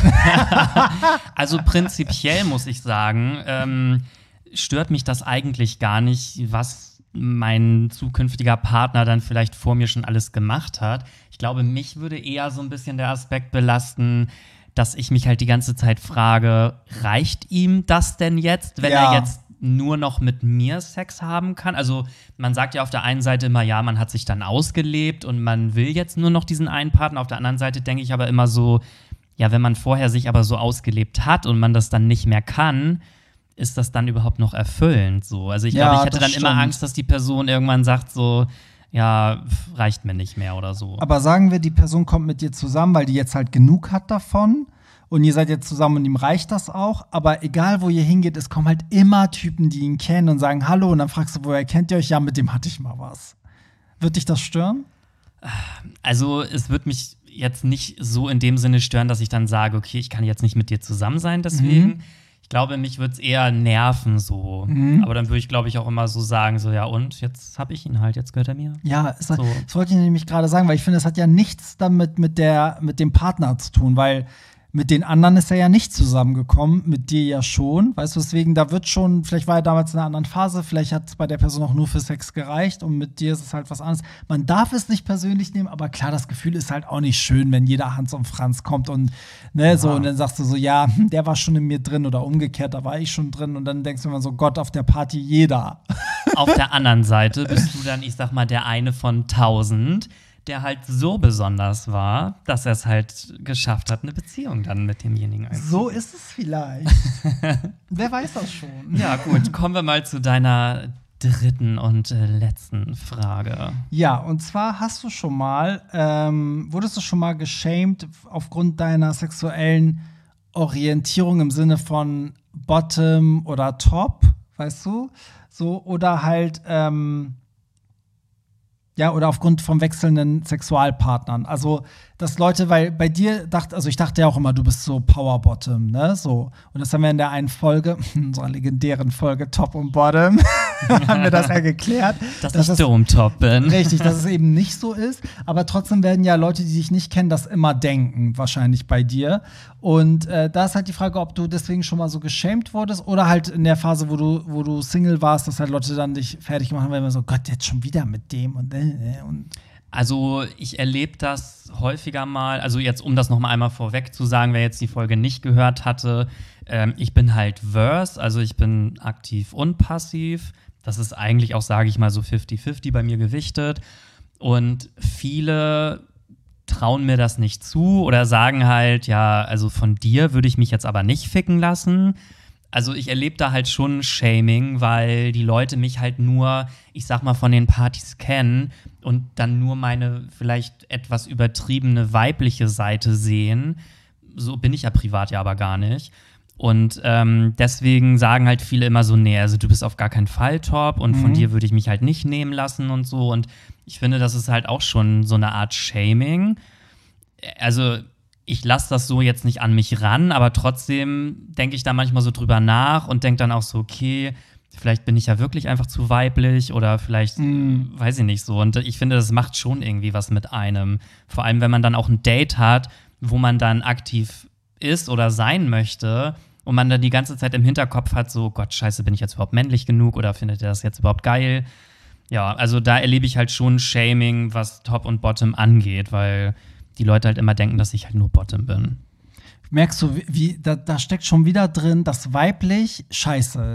Also prinzipiell muss ich sagen, ähm, stört mich das eigentlich gar nicht, was mein zukünftiger Partner dann vielleicht vor mir schon alles gemacht hat. Ich glaube, mich würde eher so ein bisschen der Aspekt belasten, dass ich mich halt die ganze Zeit frage, reicht ihm das denn jetzt, wenn Ja. er jetzt nur noch mit mir Sex haben kann? Also man sagt ja auf der einen Seite immer, ja, man hat sich dann ausgelebt und man will jetzt nur noch diesen einen Partner. Auf der anderen Seite denke ich aber immer so, ja, wenn man vorher sich aber so ausgelebt hat und man das dann nicht mehr kann, ist das dann überhaupt noch erfüllend so? Also ich Ja, glaube, ich hätte das dann immer stimmt. Angst, dass die Person irgendwann sagt so, ja, pf, reicht mir nicht mehr oder so. Aber sagen wir, die Person kommt mit dir zusammen, weil die jetzt halt genug hat davon. Und ihr seid jetzt zusammen und ihm reicht das auch. Aber egal, wo ihr hingeht, es kommen halt immer Typen, die ihn kennen und sagen Hallo. Und dann fragst du, woher kennt ihr euch? Ja, mit dem hatte ich mal was. Wird dich das stören? Also es wird mich jetzt nicht so in dem Sinne stören, dass ich dann sage, okay, ich kann jetzt nicht mit dir zusammen sein deswegen. Mhm. Ich glaube, mich würde es eher nerven so. Mhm. Aber dann würde ich, glaube ich, auch immer so sagen, so ja und, jetzt habe ich ihn halt, jetzt gehört er mir. Ja, ist, So. das wollte ich nämlich gerade sagen, weil ich finde, das hat ja nichts damit mit, der, mit dem Partner zu tun, weil mit den anderen ist er ja nicht zusammengekommen, mit dir ja schon. Weißt du, deswegen, da wird schon, vielleicht war er damals in einer anderen Phase, vielleicht hat es bei der Person auch nur für Sex gereicht und mit dir ist es halt was anderes. Man darf es nicht persönlich nehmen, aber klar, das Gefühl ist halt auch nicht schön, wenn jeder Hans und Franz kommt und ne, so, und dann sagst du so, ja, hm, der war schon in mir drin oder umgekehrt, da war ich schon drin und dann denkst du immer so, Gott, auf der Party jeder. Auf der anderen Seite bist du dann, ich sag mal, der eine von tausend, der halt so besonders war, dass er es halt geschafft hat, eine Beziehung dann mit demjenigen einzugehen. So ist es vielleicht. Wer weiß das schon? Ja, gut, kommen wir mal zu deiner dritten und äh, letzten Frage. Ja, und zwar hast du schon mal, ähm, wurdest du schon mal geschämt aufgrund deiner sexuellen Orientierung im Sinne von Bottom oder Top, weißt du? So, oder halt, ähm, ja, oder aufgrund von wechselnden Sexualpartnern. Also, dass Leute, weil bei dir dachte, also ich dachte ja auch immer, du bist so Power Bottom, ne? So. Und das haben wir in der einen Folge, unserer legendären Folge Top und Bottom, haben wir das ja geklärt. Dass dass ich es- Domtop bin. Richtig, dass es eben nicht so ist. Aber trotzdem werden ja Leute, die dich nicht kennen, das immer denken, wahrscheinlich bei dir. Und äh, da ist halt die Frage, ob du deswegen schon mal so geschämt wurdest oder halt in der Phase, wo du, wo du Single warst, dass halt Leute dann dich fertig machen, weil man so, Gott, jetzt schon wieder mit dem und, äh, und Also ich erlebe das häufiger mal, also jetzt um das noch mal einmal vorweg zu sagen, wer jetzt die Folge nicht gehört hatte, ähm, ich bin halt Verse, also ich bin aktiv und passiv. Das ist eigentlich auch, sage ich mal, so fifty fifty bei mir gewichtet. Und viele trauen mir das nicht zu oder sagen halt, ja, also von dir würde ich mich jetzt aber nicht ficken lassen. Also ich erlebe da halt schon Shaming, weil die Leute mich halt nur, ich sag mal, von den Partys kennen und dann nur meine vielleicht etwas übertriebene weibliche Seite sehen. So bin ich ja privat ja aber gar nicht. Und ähm, deswegen sagen halt viele immer so, nee, also du bist auf gar keinen Fall top und von Mhm. dir würde ich mich halt nicht nehmen lassen und so. Und ich finde, das ist halt auch schon so eine Art Shaming. Also ich lasse das so jetzt nicht an mich ran, aber trotzdem denke ich da manchmal so drüber nach und denke dann auch so, okay, vielleicht bin ich ja wirklich einfach zu weiblich oder vielleicht, Mhm. äh, weiß ich nicht so. Und ich finde, das macht schon irgendwie was mit einem. Vor allem, wenn man dann auch ein Date hat, wo man dann aktiv ist oder sein möchte und man dann die ganze Zeit im Hinterkopf hat, so, Gott, scheiße, bin ich jetzt überhaupt männlich genug oder findet er das jetzt überhaupt geil? Ja, also da erlebe ich halt schon Shaming, was Top und Bottom angeht, weil die Leute halt immer denken, dass ich halt nur Bottom bin. merkst du, wie, wie da, da steckt schon wieder drin, dass weiblich scheiße ist.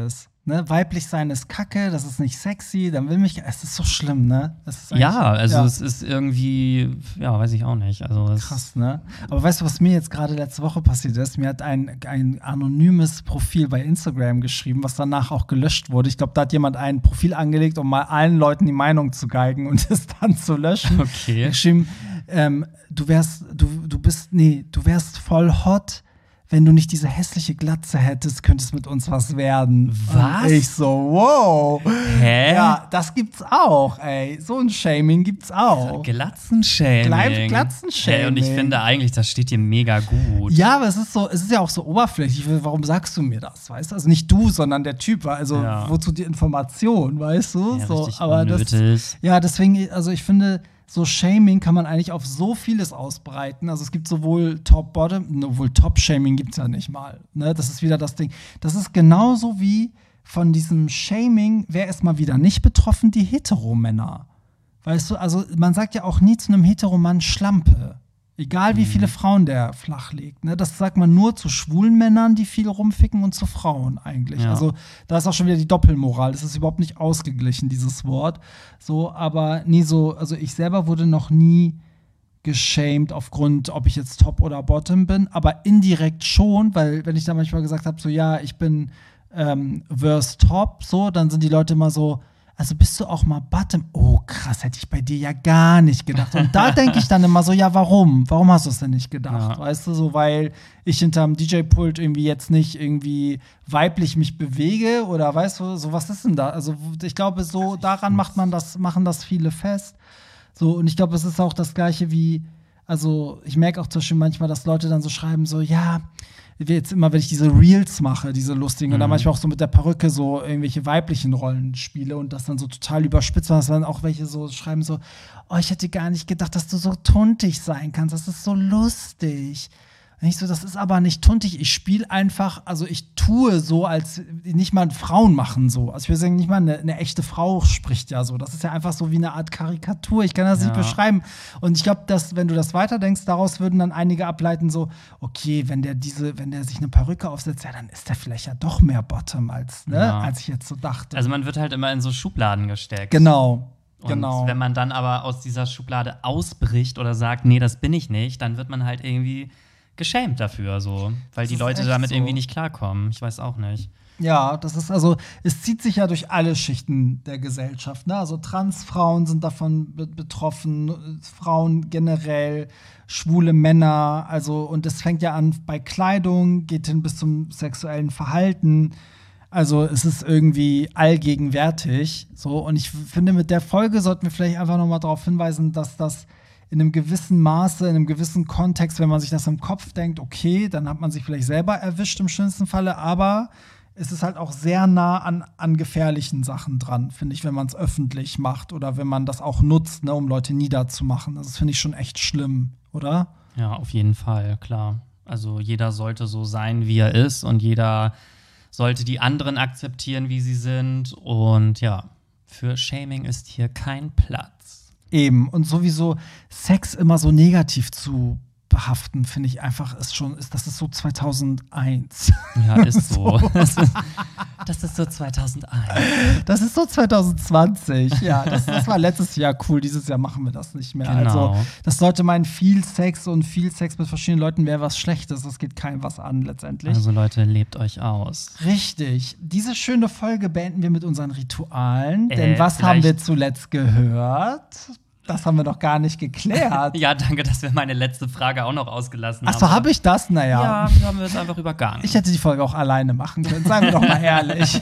Ne, weiblich sein ist kacke, das ist nicht sexy, dann will mich. Es ist so schlimm, ne? Es ist Ja, also ja. es ist irgendwie, ja, weiß ich auch nicht. Also es Krass, ne? Aber weißt du, was mir jetzt gerade letzte Woche passiert ist? Mir hat ein, ein anonymes Profil bei Instagram geschrieben, was danach auch gelöscht wurde. Ich glaube, da hat jemand ein Profil angelegt, um mal allen Leuten die Meinung zu geigen und es dann zu löschen. Okay. Geschrieben, ähm, du wärst, du, du bist, nee, du wärst voll hot. Wenn du nicht diese hässliche Glatze hättest, könnte es mit uns was werden. Was? Und ich so, wow. Hä? Ja, das gibt's auch, ey. So ein Shaming gibt's auch. Glatzenshaming. Gla- Glatzenshaming. Hey, und ich finde eigentlich, das steht dir mega gut. Ja, aber es ist so, es ist ja auch so oberflächlich. Warum sagst du mir das, weißt du? Also nicht du, sondern der Typ. Also Ja. wozu die Information, weißt du? Ja, so, richtig aber das, unnötig. ja, deswegen, also ich finde, so Shaming kann man eigentlich auf so vieles ausbreiten. Also es gibt sowohl Top-Bottom, obwohl Top-Shaming gibt es ja nicht mal. Ne? Das ist wieder das Ding. Das ist genauso wie von diesem Shaming, wer ist mal wieder nicht betroffen? Die Heteromänner. Weißt du, also man sagt ja auch nie zu einem Heteromann Schlampe. Egal wie viele Frauen der flach legt. Ne? Das sagt man nur zu schwulen Männern, die viel rumficken, und zu Frauen eigentlich. Ja. Also da ist auch schon wieder die Doppelmoral. Das ist überhaupt nicht ausgeglichen, dieses Wort. So, aber nie so, also ich selber wurde noch nie geshamed aufgrund, ob ich jetzt Top oder Bottom bin, aber indirekt schon, weil wenn ich da manchmal gesagt habe, so ja, ich bin ähm, Verse Top, so, dann sind die Leute immer so, also bist du auch mal Bottom? Oh, krass, hätte ich bei dir ja gar nicht gedacht. Und da denke ich dann immer so, ja, warum? Warum hast du es denn nicht gedacht? Ja. Weißt du, so, weil ich hinterm D J-Pult irgendwie jetzt nicht irgendwie weiblich mich bewege oder weißt du, so, was ist denn da? Also ich glaube, so daran macht man das, machen das viele fest. So, und ich glaube, es ist auch das Gleiche wie, also ich merke auch zum Beispiel manchmal, dass Leute dann so schreiben, so, ja, jetzt immer, wenn ich diese Reels mache, diese lustigen, und dann manchmal auch so mit der Perücke so irgendwelche weiblichen Rollen spiele und das dann so total überspitzt war, dass dann auch welche so schreiben so, oh, ich hätte gar nicht gedacht, dass du so tuntig sein kannst, das ist so lustig. Und ich so, das ist aber nicht tuntig, ich spiele einfach, also ich tue so, als nicht mal Frauen machen so. Also ich würde sagen, nicht mal eine, eine echte Frau spricht ja so. Das ist ja einfach so wie eine Art Karikatur, ich kann das Ja. nicht beschreiben. Und ich glaube, dass, wenn du das weiterdenkst, daraus würden dann einige ableiten so, okay, wenn der diese, wenn der sich eine Perücke aufsetzt, ja, dann ist der vielleicht ja doch mehr Bottom als, ne, Ja. als ich jetzt so dachte. Also man wird halt immer in so Schubladen gesteckt. genau. Und genau. wenn man dann aber aus dieser Schublade ausbricht oder sagt, nee, das bin ich nicht, dann wird man halt irgendwie geschämt dafür, so, weil Das die ist Leute echt damit so. irgendwie nicht klarkommen. Ich weiß auch nicht. Ja, das ist also, es zieht sich ja durch alle Schichten der Gesellschaft. Ne? Also Transfrauen sind davon be betroffen, Frauen generell, schwule Männer, also, und es fängt ja an bei Kleidung, geht hin bis zum sexuellen Verhalten. Also es ist irgendwie allgegenwärtig. So, und ich finde, mit der Folge sollten wir vielleicht einfach noch mal darauf hinweisen, dass das in einem gewissen Maße, in einem gewissen Kontext, wenn man sich das im Kopf denkt, okay, dann hat man sich vielleicht selber erwischt im schlimmsten Falle, aber es ist halt auch sehr nah an, an gefährlichen Sachen dran, finde ich, wenn man es öffentlich macht oder wenn man das auch nutzt, ne, um Leute niederzumachen. Das finde ich schon echt schlimm, oder? Ja, auf jeden Fall, klar. Also jeder sollte so sein, wie er ist, und jeder sollte die anderen akzeptieren, wie sie sind. Und ja, für Shaming ist hier kein Platz. Eben. Und sowieso Sex immer so negativ zu behaften, finde ich einfach, ist schon, ist, das ist so zweitausendeins. Ja, ist so. Das ist, das ist so zweitausendeins. Das ist so zwanzig zwanzig. Ja, das, das war letztes Jahr cool. Dieses Jahr machen wir das nicht mehr. Genau. Also, das sollte meinen, viel Sex und viel Sex mit verschiedenen Leuten wäre was Schlechtes. Das geht keinem was an, letztendlich. Also Leute, lebt euch aus. Richtig. Diese schöne Folge beenden wir mit unseren Ritualen. Äh, Denn was haben wir vielleicht- zuletzt gehört? Das haben wir noch gar nicht geklärt. Ja, danke, dass wir meine letzte Frage auch noch ausgelassen haben. Achso, habe ich das? Naja. Ja, wir haben es einfach übergangen. Ich hätte die Folge auch alleine machen können, seien wir doch mal ehrlich.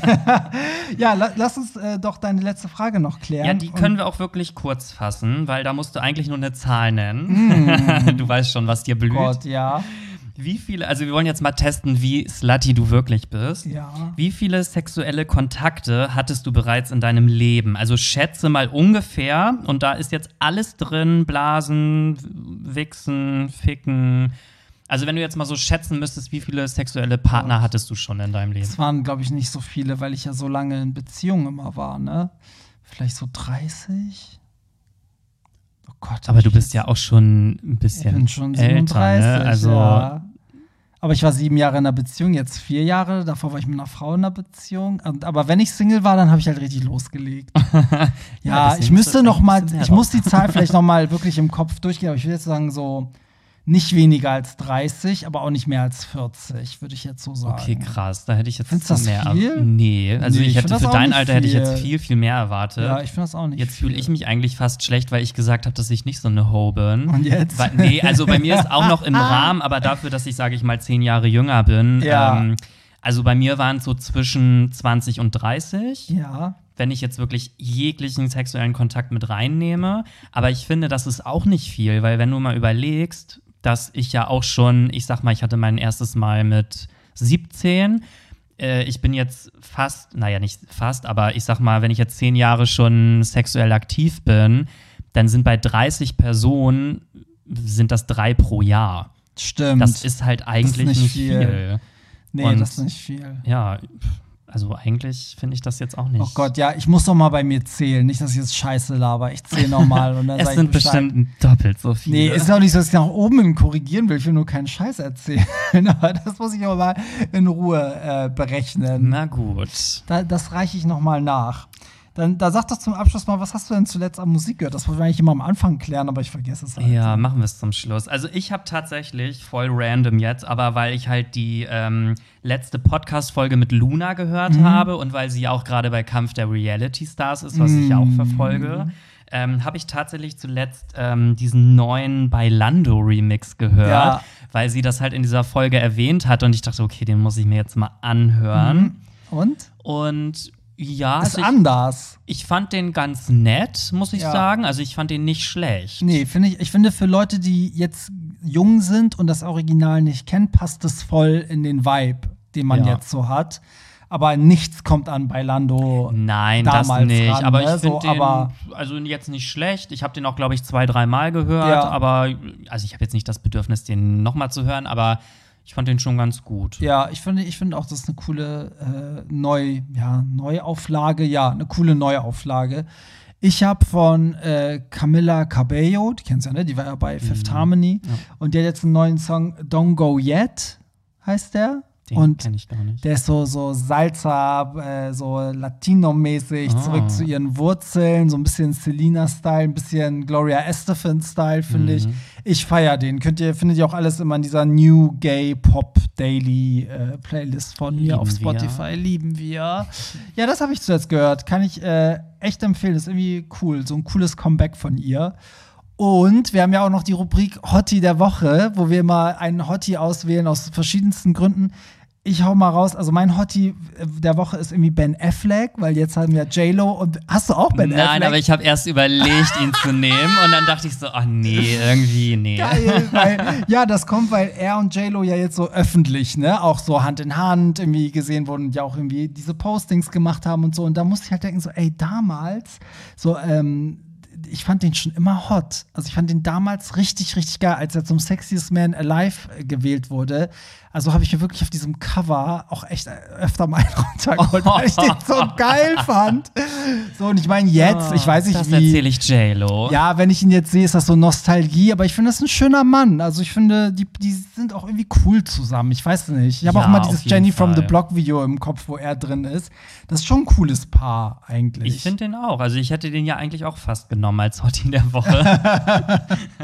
Ja, la lass uns äh, doch deine letzte Frage noch klären. Ja, die können wir auch wirklich kurz fassen, weil da musst du eigentlich nur eine Zahl nennen. Du weißt schon, was dir blüht. Gott, ja. Wie viele, also wir wollen jetzt mal testen, wie slutty du wirklich bist. Ja. Wie viele sexuelle Kontakte hattest du bereits in deinem Leben? Also schätze mal ungefähr, und da ist jetzt alles drin, Blasen, Wichsen, Ficken. Also wenn du jetzt mal so schätzen müsstest, wie viele sexuelle Partner hattest du schon in deinem Leben? Es waren, glaube ich, nicht so viele, weil ich ja so lange in Beziehungen immer war, ne? Vielleicht so dreißig? Oh Gott. Aber du ich bist jetzt- ja auch schon ein Ich bisschen bin schon älter, siebenunddreißig, ne? Also ja. Aber ich war sieben Jahre in einer Beziehung, jetzt vier Jahre. Davor war ich mit einer Frau in einer Beziehung. Und, aber wenn ich Single war, dann habe ich halt richtig losgelegt. ja, ja ich müsste noch mal, ich muss die raus. Zahl vielleicht noch mal wirklich im Kopf durchgehen. Aber ich würde jetzt sagen so nicht weniger als dreißig, aber auch nicht mehr als vierzig, würde ich jetzt so sagen. Okay, krass. Da hätte ich jetzt Findest du das mehr. viel? Nee, also Nee, ich ich hätte find das für auch dein nicht Alter hätte ich viel. jetzt viel, viel mehr erwartet. Ja, ich finde das auch nicht Jetzt viel. fühle ich mich eigentlich fast schlecht, weil ich gesagt habe, dass ich nicht so eine Ho bin. Und jetzt? Weil, nee, also bei mir ist auch noch im Rahmen, aber dafür, dass ich, sage ich mal, zehn Jahre jünger bin. Ja. Ähm, also bei mir waren es so zwischen zwanzig und dreißig. Ja. Wenn ich jetzt wirklich jeglichen sexuellen Kontakt mit reinnehme. Aber ich finde, das ist auch nicht viel, weil wenn du mal überlegst, dass ich ja auch schon, ich sag mal, ich hatte mein erstes Mal mit siebzehn. Äh, ich bin jetzt fast, naja, nicht fast, aber ich sag mal, wenn ich jetzt zehn Jahre schon sexuell aktiv bin, dann sind bei dreißig Personen, sind das drei pro Jahr. Stimmt. Das ist halt eigentlich nicht nicht viel. viel. nee, und- das ist nicht viel. Ja, also eigentlich finde ich das jetzt auch nicht. Oh Gott, ja, ich muss doch mal bei mir zählen. Nicht, dass ich jetzt Scheiße laber. Ich zähle noch mal und dann Es sag ich sind Bescheid. bestimmt doppelt so viele. Nee, ist auch nicht so, dass ich nach oben hin korrigieren will. Ich will nur keinen Scheiß erzählen. Aber das muss ich aber mal in Ruhe äh, berechnen. Na gut. Da, das reiche ich noch mal nach. Dann da sag doch zum Abschluss mal, was hast du denn zuletzt an Musik gehört? Das wollte ich eigentlich immer am Anfang klären, aber ich vergesse es halt. Ja, machen wir es zum Schluss. Also ich habe tatsächlich, voll random jetzt, aber weil ich halt die ähm, letzte Podcast-Folge mit Luna gehört Mhm. habe und weil sie ja auch gerade bei Kampf der Reality Stars ist, was ich ja auch Mhm. verfolge, ähm, habe ich tatsächlich zuletzt ähm, diesen neuen Bailando-Remix gehört, Ja. weil sie das halt in dieser Folge erwähnt hat und ich dachte, okay, den muss ich mir jetzt mal anhören. Und? Und ja, Ist also ich, anders. ich fand den ganz nett, muss ich Ja. sagen. Also ich fand den nicht schlecht. Nee, finde ich, ich finde für Leute, die jetzt jung sind und das Original nicht kennen, passt es voll in den Vibe, den man Ja. jetzt so hat. Aber nichts kommt an Bailando. Nein, das damals nicht. ran, aber ne? ich finde So, den, aber- also jetzt nicht schlecht. Ich habe den auch, glaube ich, zwei, dreimal gehört. Ja. Aber, also ich habe jetzt nicht das Bedürfnis, den nochmal zu hören, aber ich fand den schon ganz gut. Ja, ich finde, ich finde auch, das ist eine coole äh, Neu, ja, Neuauflage. Ja, eine coole Neuauflage. Ich habe von äh, Camila Cabello, die kennst du ja, ne? Die war ja bei Fifth Harmony. Ja. Und die hat jetzt einen neuen Song, Don't Go Yet, heißt der. Den Und kenne ich gar nicht. der ist so, so Salsa, äh, so Latino-mäßig, Ah. zurück zu ihren Wurzeln, so ein bisschen Selena-Style, ein bisschen Gloria Estefan-Style, finde Mhm. ich. Ich feiere den. Könnt ihr, findet ihr auch alles immer in dieser New Gay Pop Daily äh, Playlist von mir Lieben auf wir. Spotify. Lieben wir. Ja, das habe ich zuletzt gehört. Kann ich äh, echt empfehlen. Das ist irgendwie cool. So ein cooles Comeback von ihr. Und wir haben ja auch noch die Rubrik Hottie der Woche, wo wir mal einen Hottie auswählen aus verschiedensten Gründen. Ich hau mal raus, also mein Hottie der Woche ist irgendwie Ben Affleck, weil jetzt haben wir J-Lo und hast du auch Ben Nein, Affleck? aber ich habe erst überlegt, ihn zu nehmen und dann dachte ich so, ach nee, irgendwie nee. Geil, weil, ja, das kommt, weil er und J-Lo ja jetzt so öffentlich, ne, auch so Hand in Hand irgendwie gesehen wurden und ja auch irgendwie diese Postings gemacht haben und so. Und da musste ich halt denken, so, ey, damals, so, ähm, ich fand den schon immer hot. Also ich fand den damals richtig, richtig geil, als er zum Sexiest Man Alive äh, gewählt wurde. Also habe ich mir wirklich auf diesem Cover auch echt öfter mal einen runtergeholt, weil ich den so geil fand. So, und ich meine jetzt, ich weiß nicht, das wie erzähle ich J-Lo. ja, wenn ich ihn jetzt sehe, ist das so Nostalgie, aber ich finde, das ist ein schöner Mann. Also ich finde, die, die sind auch irgendwie cool zusammen. Ich weiß nicht. Ich habe Ja, auch immer auf dieses jeden Jenny from the Fall. Block Video im Kopf, wo er drin ist. Das ist schon ein cooles Paar eigentlich. Ich finde den auch. Also ich hätte den ja eigentlich auch fast genommen als Hottie der Woche.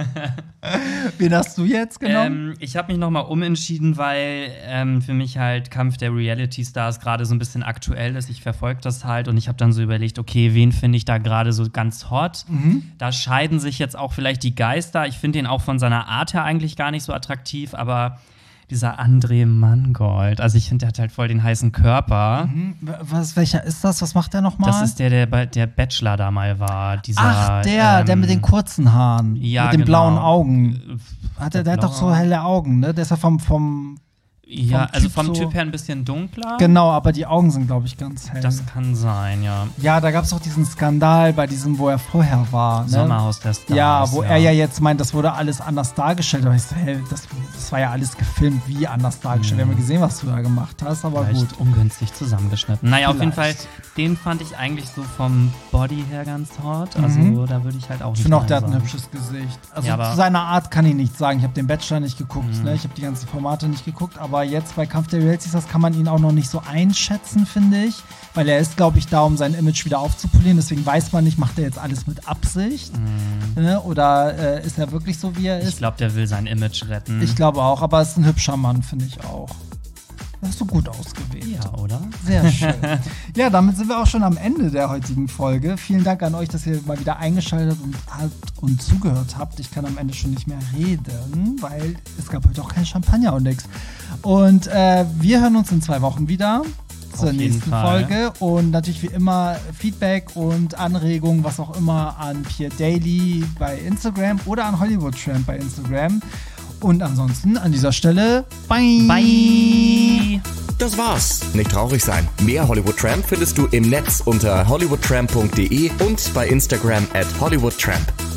Wen hast du jetzt genommen? ähm, ich habe mich nochmal umentschieden, weil ähm, für mich halt Kampf der Reality Stars gerade so ein bisschen aktuell ist. Ich verfolge das halt und ich habe dann so überlegt, okay, wen finde ich da gerade so ganz hot? Mhm. Da scheiden sich jetzt auch vielleicht die Geister. Ich finde ihn auch von seiner Art her eigentlich gar nicht so attraktiv, aber dieser André Mangold, also ich finde, der hat halt voll den heißen Körper. Mhm. Was, welcher ist das? Was macht der nochmal? Das ist der, der bei der Bachelor da mal war. Dieser, Ach, der, ähm, der mit den kurzen Haaren. ja, mit den genau. blauen Augen. Hat der, der hat doch so blaue- helle Augen, ne? Der ist ja vom, vom Ja, Vom also Typ vom so. Typ her ein bisschen dunkler. Genau, aber die Augen sind, glaube ich, ganz hell. Das kann sein, ja. Ja, da gab es auch diesen Skandal bei diesem, wo er vorher war. Ne? Sommerhaus der Stars. Ja, wo ja. er ja jetzt meint, das wurde alles anders dargestellt. Aber ich so, hey, das, das war ja alles gefilmt, wie anders dargestellt. Mhm. Wir haben ja gesehen, was du da gemacht hast, aber Vielleicht gut. ungünstig zusammengeschnitten. Naja, Vielleicht. auf jeden Fall, den fand ich eigentlich so vom Body her ganz hot. Also Mhm. da würde ich halt auch nicht Ich finde auch, der hat sagen. ein hübsches Gesicht. Also Ja, aber- zu seiner Art kann ich nichts sagen. Ich habe den Bachelor nicht geguckt, Mhm. ne? Ich habe die ganzen Formate nicht geguckt. Aber jetzt bei Kampf der Realities, das kann man ihn auch noch nicht so einschätzen, finde ich. Weil er ist, glaube ich, da, um sein Image wieder aufzupolieren. Deswegen weiß man nicht, macht er jetzt alles mit Absicht? Mhm. Ne? Oder äh, ist er wirklich so, wie er Ich ist? glaube, der will sein Image retten. Ich glaube auch, aber er ist ein hübscher Mann, finde ich auch. Das hast du gut ausgewählt. Ja, oder? Sehr schön. Ja, damit sind wir auch schon am Ende der heutigen Folge. Vielen Dank an euch, dass ihr mal wieder eingeschaltet und, habt und zugehört habt. Ich kann am Ende schon nicht mehr reden, weil es gab heute auch kein Champagner und nix. Und äh, wir hören uns in zwei Wochen wieder zur Auf jeden nächsten Fall. Folge. Und natürlich wie immer Feedback und Anregungen, was auch immer, an Pierre Daily bei Instagram oder an Hollywood Tramp bei Instagram. Und ansonsten an dieser Stelle, bye! Bye! Das war's. Nicht traurig sein. Mehr Hollywood Tramp findest du im Netz unter hollywoodtramp punkt de und bei Instagram at hollywoodtramp.